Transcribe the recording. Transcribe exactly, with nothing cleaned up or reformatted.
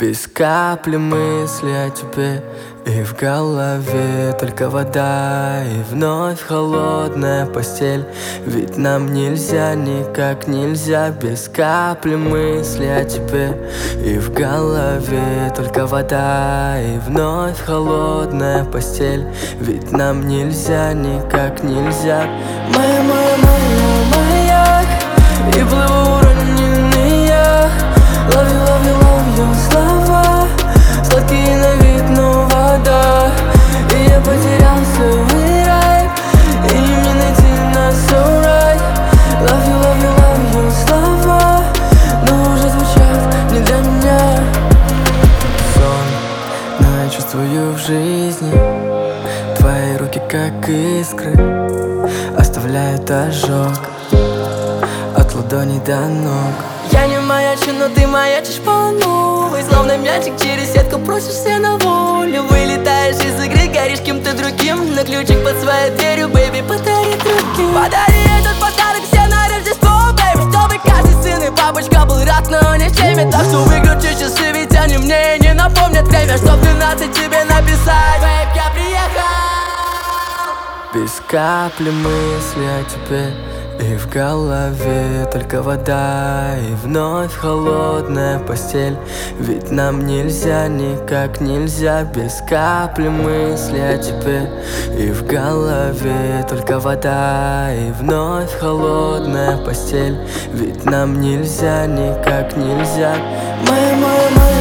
Без капли мысли о тебе, и в голове только вода, и вновь холодная постель. Ведь нам нельзя, никак нельзя. Без капли мысли о тебе, и в голове только вода, и вновь холодная постель. Ведь нам нельзя, никак нельзя. Моя, моя, моя, маяк, и плыву уроненный я. Love you, love you, love you, слова сладкие на вид, но вода. И я потерял свой рай, и мне найти нас so right. Love you, love you, love you, слова, но уже звучат не для меня. Сон, но я чувствую в жизни твои руки как искры, оставляют ожог от ладони до ног. Я не маячу, но ты маячишь по новой. Словно мячик через сетку просишься на волю. Вылетаешь из игры, горишь кем-то другим. На ключик под своей дверью, бэйби, подари руки. Подари этот подарок все на Рождество, бэйби, чтобы каждый сын и папочка был рад, но не в теме. Так что выключи часы, ведь они мне не напомнят время, чтоб двенадцать тебе написать. Бэйб, я приехал. Без капли мысли о тебе, и в голове только вода, и вновь холодная постель. Ведь нам нельзя, никак нельзя. Без капли мысли о тебе, и в голове только вода, и вновь холодная постель. Ведь нам нельзя, никак нельзя. Моя, моя, моя